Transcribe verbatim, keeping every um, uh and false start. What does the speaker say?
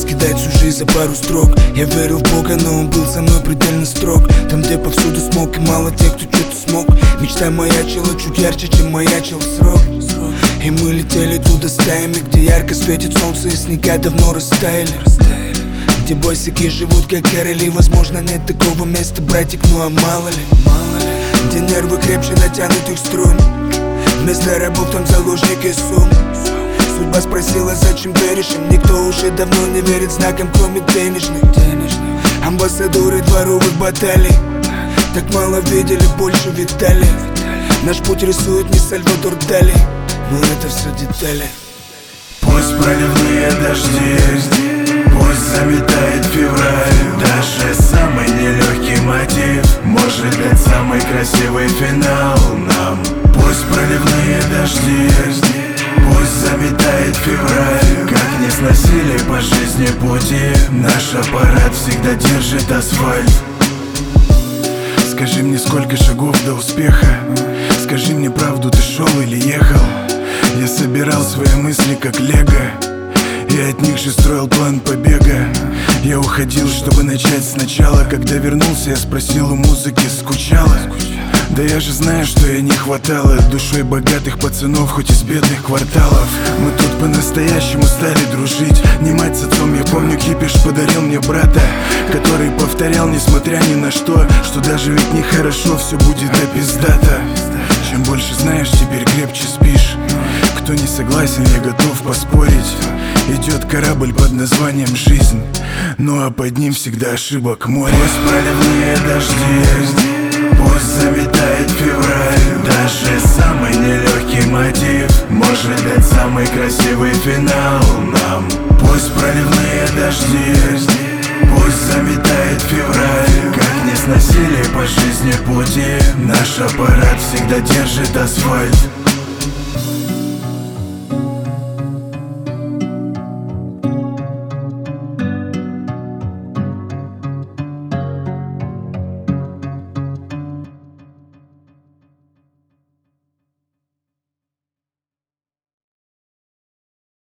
раскидать всю жизнь за пару строк. Я верил в Бога, но он был со мной предельно строг. Там, где повсюду смог и мало тех, кто что-то смог. Мечта маячила чуть ярче, чем маячил срок. И мы летели туда стаями, где ярко светит солнце и снега давно растаяли. Где босики живут как короли. Возможно, нет такого места, братик, ну а мало ли. Где нервы крепче натянутых струн. Вместо рабов там заложники сум. Судьба спросила, зачем веришь им. Никто уже давно не верит знакам, кроме денежных. Амбассадоры дворовых баталий так мало видели, больше видали. Наш путь рисует не Сальвадор Дали, но это все детали. Пусть проливные дожди, пусть заметает февраль. Даже самый нелегкий мотив может дать самый красивый финал нам. Пусть проливные дожди, пусть заметает февраль. Как не сносили по жизни пути, наш аппарат всегда держит асфальт. Скажи мне, сколько шагов до успеха? Скажи мне правду, ты шел или ехал? Я собирал свои мысли как лего, и от них же строил план побега. Я уходил, чтобы начать сначала. Когда вернулся, я спросил у музыки, скучала? Да я же знаю, что ей не хватало душой богатых пацанов, хоть из бедных кварталов. Мы тут по-настоящему стали дружить. Не мать с отцом, я помню, кипиш подарил мне брата, который повторял, несмотря ни на что, что даже ведь нехорошо, все будет да пиздата. Чем больше знаешь, теперь крепче спишь. Кто не согласен, я готов поспорить. Идет корабль под названием «Жизнь», ну а под ним всегда ошибок море. Пусть проливные дожди, пусть заметает февраль. Даже самый нелегкий мотив может дать самый красивый финал нам. Пусть проливные дожди, пусть заметает февраль. Как не сносили по жизни пути, наш аппарат всегда держит асфальт.